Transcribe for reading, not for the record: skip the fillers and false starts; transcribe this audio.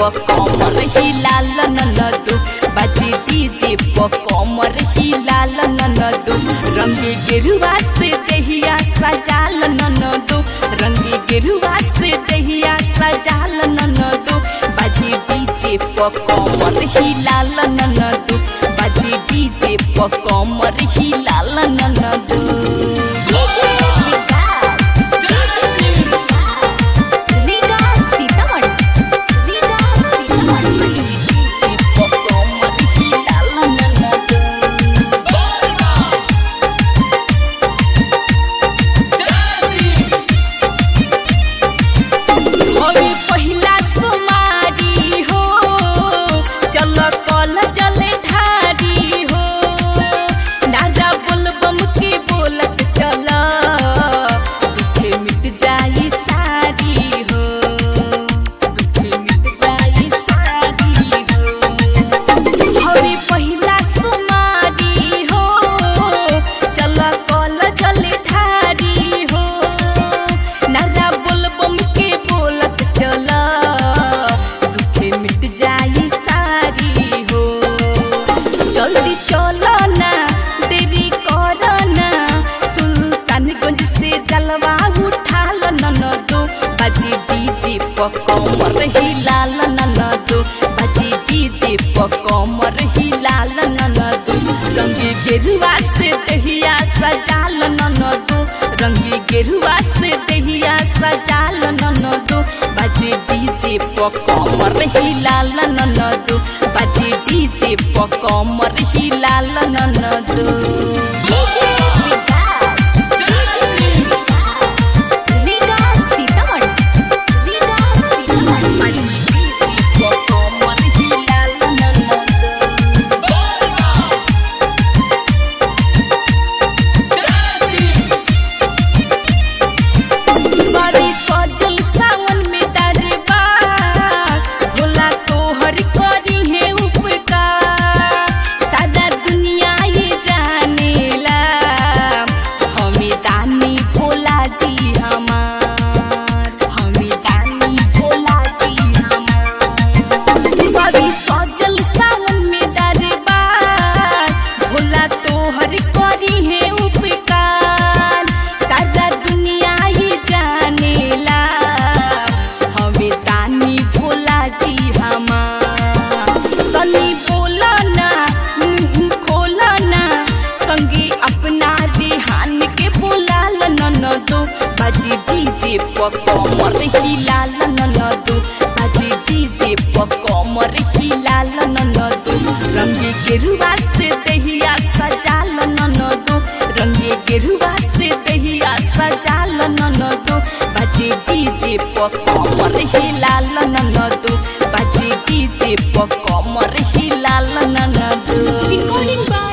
कमर हिलाल ननदो बाजे डीजे कमर हिलाल ननदो रंगे गेरुआ से दहिया सजाल ननदो रंगे गेरुआ से दहिया सजाल ननदो बाजे डीजे कमर हिलाल ननदो बाजे डीजे कमर हिलाल ननदो कमर हिलाल ननदो बाजे डीजे कमर हिलाल ननदो रंगी गेरुआ से दहिया सजाल ननदो रंगी गेरुआ से दहिया सजाल ननदो बाजे डीजे कमर हिलाल ननदो बाजे डीजे कमर हिलाल ननदो कमर हिलाल ननदो बाजे डीजे कमर हिलाल ननदो रंगे गेरुआ से दहिया सजाल ननदो रंगे गेरुआ से दहिया सजाल ननदो बाजे डीजे कमर हिलाल ननदो बाजे डीजे कमर हिलाल ननदो।